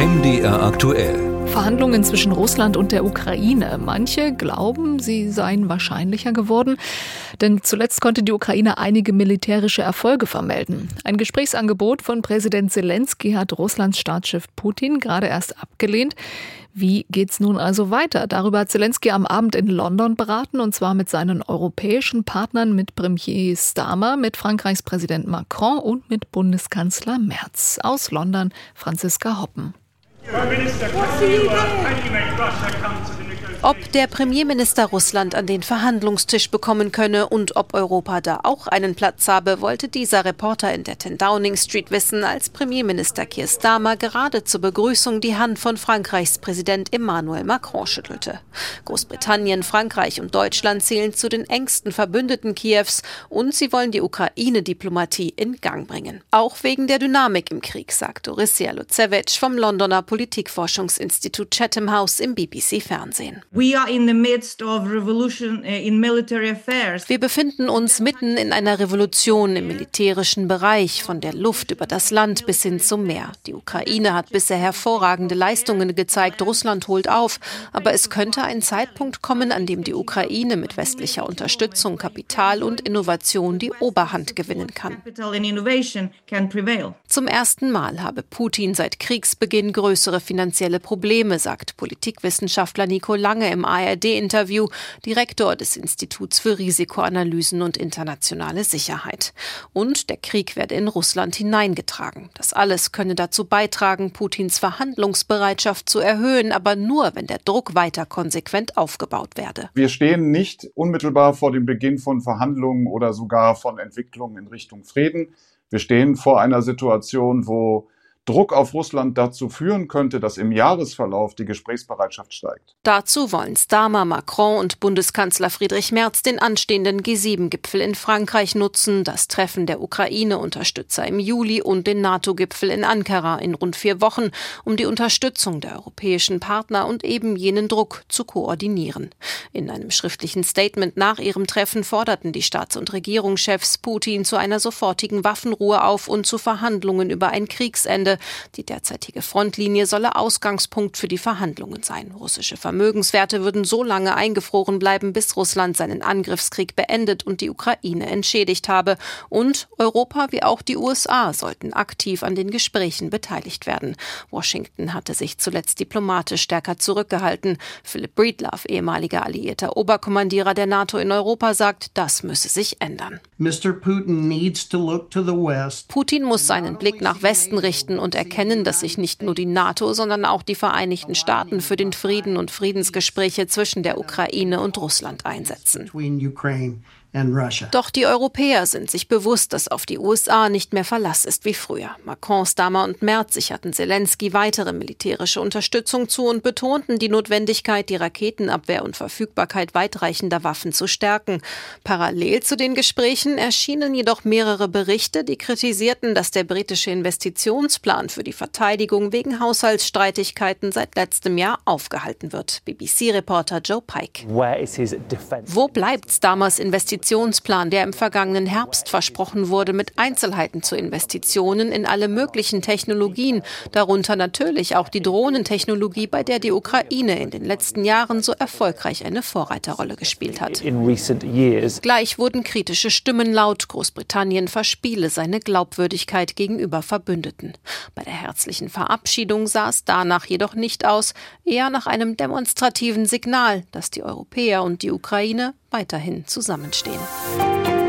MDR aktuell. Verhandlungen zwischen Russland und der Ukraine. Manche glauben, sie seien wahrscheinlicher geworden, denn zuletzt konnte die Ukraine einige militärische Erfolge vermelden. Ein Gesprächsangebot von Präsident Selenskyj hat Russlands Staatschef Putin gerade erst abgelehnt. Wie geht's nun also weiter? Darüber hat Selenskyj am Abend in London beraten, und zwar mit seinen europäischen Partnern, mit Premier Starmer, mit Frankreichs Präsident Macron und mit Bundeskanzler Merz. Aus London Franziska Hoppen. Ob der Premierminister Russland an den Verhandlungstisch bekommen könne und ob Europa da auch einen Platz habe, wollte dieser Reporter in der 10 Downing Street wissen, als Premierminister Keir Starmer gerade zur Begrüßung die Hand von Frankreichs Präsident Emmanuel Macron schüttelte. Großbritannien, Frankreich und Deutschland zählen zu den engsten Verbündeten Kiews und sie wollen die Ukraine-Diplomatie in Gang bringen. Auch wegen der Dynamik im Krieg, sagt Orysia Lucevic vom Londoner Politikforschungsinstitut Chatham House im BBC-Fernsehen. Wir befinden uns mitten in einer Revolution im militärischen Bereich, von der Luft über das Land bis hin zum Meer. Die Ukraine hat bisher hervorragende Leistungen gezeigt, Russland holt auf, aber es könnte ein Zeitpunkt kommen, an dem die Ukraine mit westlicher Unterstützung, Kapital und Innovation die Oberhand gewinnen kann. Zum ersten Mal habe Putin seit Kriegsbeginn größere finanzielle Probleme, sagt Politikwissenschaftler Nico Lange im ARD-Interview, Direktor des Instituts für Risikoanalysen und internationale Sicherheit. Und der Krieg werde in Russland hineingetragen. Das alles könne dazu beitragen, Putins Verhandlungsbereitschaft zu erhöhen, aber nur, wenn der Druck weiter konsequent aufgebaut werde. Wir stehen nicht unmittelbar vor dem Beginn von Verhandlungen oder sogar von Entwicklungen in Richtung Frieden. Wir stehen vor einer Situation, wo Druck auf Russland dazu führen könnte, dass im Jahresverlauf die Gesprächsbereitschaft steigt. Dazu wollen Starmer, Macron und Bundeskanzler Friedrich Merz den anstehenden G7-Gipfel in Frankreich nutzen, das Treffen der Ukraine-Unterstützer im Juli und den NATO-Gipfel in Ankara in rund 4 Wochen, um die Unterstützung der europäischen Partner und eben jenen Druck zu koordinieren. In einem schriftlichen Statement nach ihrem Treffen forderten die Staats- und Regierungschefs Putin zu einer sofortigen Waffenruhe auf und zu Verhandlungen über ein Kriegsende. Die derzeitige Frontlinie solle Ausgangspunkt für die Verhandlungen sein. Russische Vermögenswerte würden so lange eingefroren bleiben, bis Russland seinen Angriffskrieg beendet und die Ukraine entschädigt habe. Und Europa wie auch die USA sollten aktiv an den Gesprächen beteiligt werden. Washington hatte sich zuletzt diplomatisch stärker zurückgehalten. Philip Breedlove, ehemaliger alliierter Oberkommandierer der NATO in Europa, sagt, das müsse sich ändern. Putin muss seinen Blick nach Westen richten und erkennen, dass sich nicht nur die NATO, sondern auch die Vereinigten Staaten für den Frieden und Friedensgespräche zwischen der Ukraine und Russland einsetzen. Doch die Europäer sind sich bewusst, dass auf die USA nicht mehr Verlass ist wie früher. Macron, Starmer und Merz sicherten Selenskyj weitere militärische Unterstützung zu und betonten die Notwendigkeit, die Raketenabwehr und Verfügbarkeit weitreichender Waffen zu stärken. Parallel zu den Gesprächen erschienen jedoch mehrere Berichte, die kritisierten, dass der britische Investitionsplan für die Verteidigung wegen Haushaltsstreitigkeiten seit letztem Jahr aufgehalten wird. BBC-Reporter Joe Pike. Wo bleibt Starmers Investitionsplan, der im vergangenen Herbst versprochen wurde, mit Einzelheiten zu Investitionen in alle möglichen Technologien, darunter natürlich auch die Drohnentechnologie, bei der die Ukraine in den letzten Jahren so erfolgreich eine Vorreiterrolle gespielt hat. Gleich wurden kritische Stimmen laut, Großbritannien verspiele seine Glaubwürdigkeit gegenüber Verbündeten. Bei der herzlichen Verabschiedung sah es danach jedoch nicht aus, eher nach einem demonstrativen Signal, dass die Europäer und die Ukraine weiterhin zusammenstehen.